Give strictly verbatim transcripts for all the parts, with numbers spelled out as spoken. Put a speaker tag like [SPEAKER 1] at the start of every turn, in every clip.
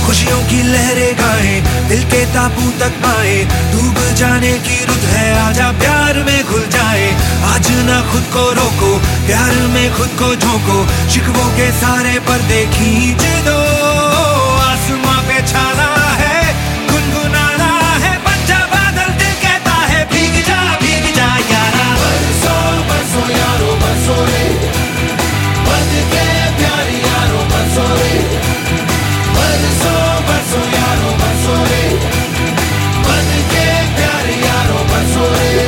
[SPEAKER 1] खुशियों की लहरें गाएं, दिल के ताबू तक पाए, डूब जाने की रुत है, आजा प्यार में घुल जाए। आज ना खुद को रोको, प्यार में खुद को झोंको, शिकवों के सारे पर्दे खींच दो। आसमां पे छाना है, गुनगुनाना है, बन जा बादल, दिल कहता है भीग जा भीग जा यारा।
[SPEAKER 2] बरसों बरसों यारो बरसों रे, बन के प्यार यारो बरसों रे। बरसों बरसों यारो बरसों रे, बन के प्यार यारो बरसों रे।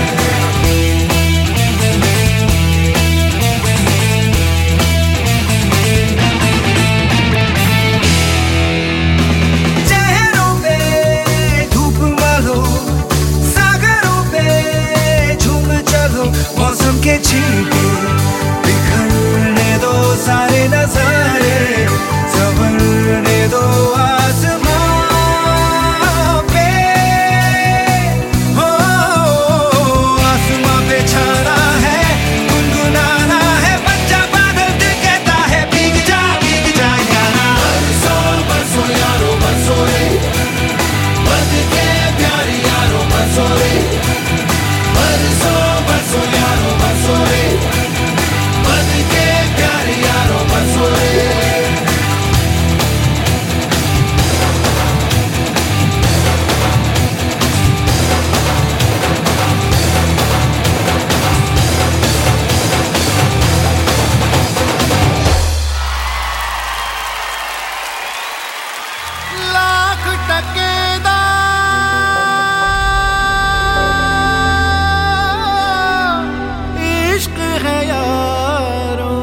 [SPEAKER 1] चेहरों पे धूप मारो, सागरों पे झूम चलो, मौसम के छींटे बिखरने दो सारे नजारे, संवरने दो आसमां पे। हो आसमां पे छाना है, गुनगुनाना है, बन जा बादल, दिल कहता है भीग जा भीग जा यारा।
[SPEAKER 2] बरसों बरसों यारो बरसों रे, बन के प्यार यारो बरसों रे। बरसों बरसों यारो बरसों रे, बन के प्यार यारो बरसों रे।
[SPEAKER 3] लाख टके दा इश्क है यारो,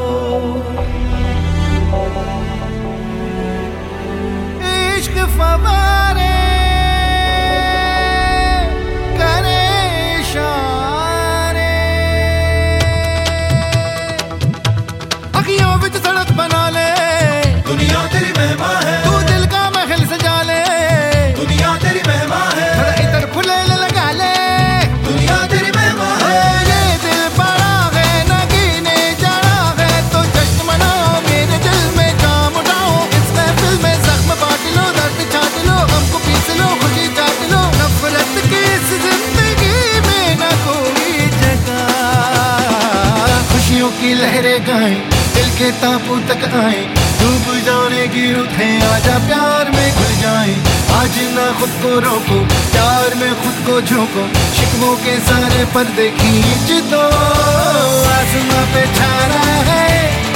[SPEAKER 3] इश्क फवारे करे इशारे, अखियों विच सड़क बना ले,
[SPEAKER 2] दुनिया तेरी मेहमान है,
[SPEAKER 3] तू दिल का महल सजा ले,
[SPEAKER 2] दुनिया तेरी मेहमान है,
[SPEAKER 3] थोड़ा इधर फुलेल लगा ले,
[SPEAKER 2] दुनिया तेरी मेहमान है।
[SPEAKER 3] ये दिल बड़ा है नगीने जाना है, तो जश्न मनाओ, मेरे दिल में जाम उठाओ, इस महफिल में जख्म बांट लो, दर्द छाट लो, हमको पीस लो, खुशी चाट लो, नफरत की इस जिंदगी में न कोई जगह। खुशियों की लहरें गाएं, दिल के ताबू तक आए, डूब जाने की रुत है, आजा प्यार में घुल जाए। आज ना खुद को रोको, प्यार में खुद को झोंको, शिकवों के सारे पर्दे खींच दो। आसमां पे छाना है,